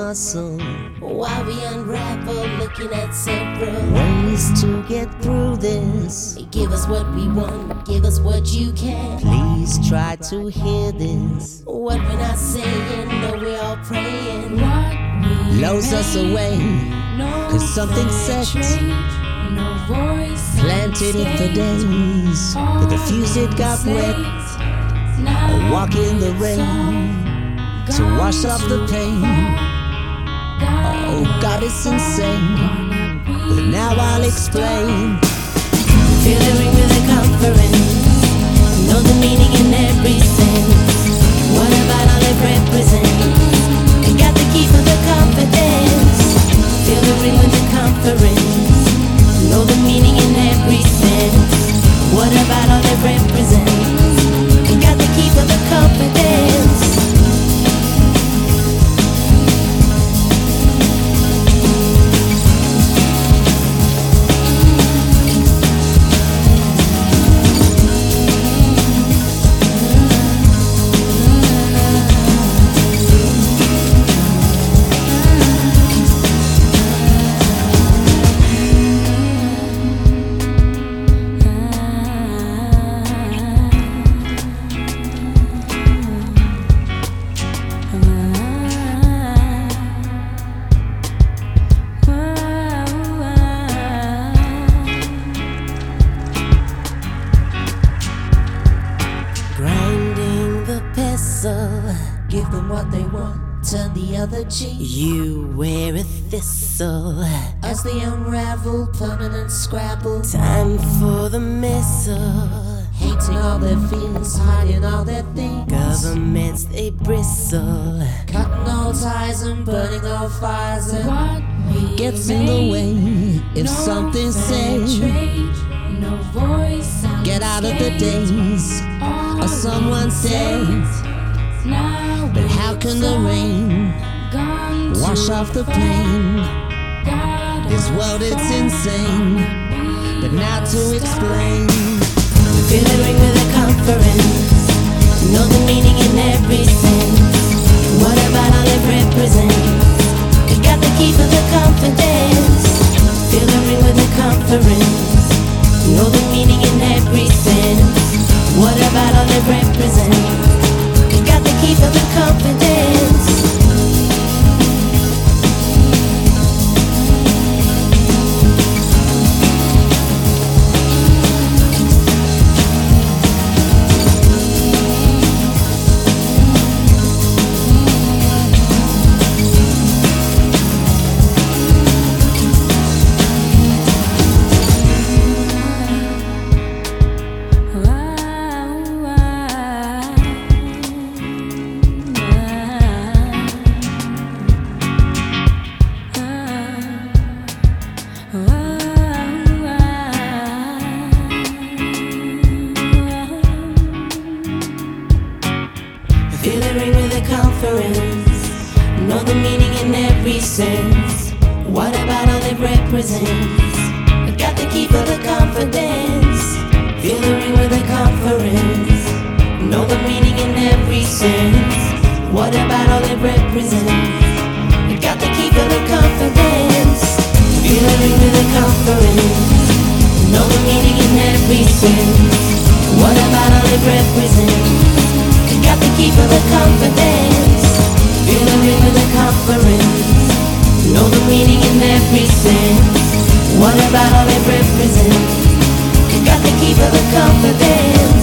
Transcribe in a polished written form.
our soul. While we unravel, looking at several ways to get through this. Give us what we want, give us what you can. Please try to hear this. What we're not saying, no, we're all praying. Blows us away, cause something's set, planted it for days. The diffuse it got wet, or walk in the rain to wash off the pain. Oh God, it's insane, but now I'll explain. Feel the ring with a conference, know the meaning in every sense. What about all it represents? You got the key for the confidence. Feel the ring with the conference, know the meaning in every sense. What about all it represents? You got the key for the confidence. Give them what they want, turn the other cheek. You wear a thistle as they unravel permanent scrabble. Time for the missile, hating all their fears, hiding all their things. Governments, they bristle, cutting all ties and burning all fires. And what gets in the way if something's said? No voice, get out of the days, or someone said. But how can the rain wash off the pain? This world, it's insane, but now to explain. Feel the ring with a conference, know the meaning in every sense. What about all it represents? You got the key for the confidence. Feel the ring with a conference, know the meaning in every sense. What about all it represents? Got the key for the confidence. Feel the ring with a conference, know the meaning in every sense. What about all it represents? I got the key for the confidence. Feel the ring with a conference, know the meaning in every sense. What about all it represents? I got the key for the confidence. Feel the ring with a conference, know the meaning in every sense. What about all it represents? Got the key for the confidence. Feel the ring of the conference, know the meaning in every sense. What about all it represents? Got the key for the confidence.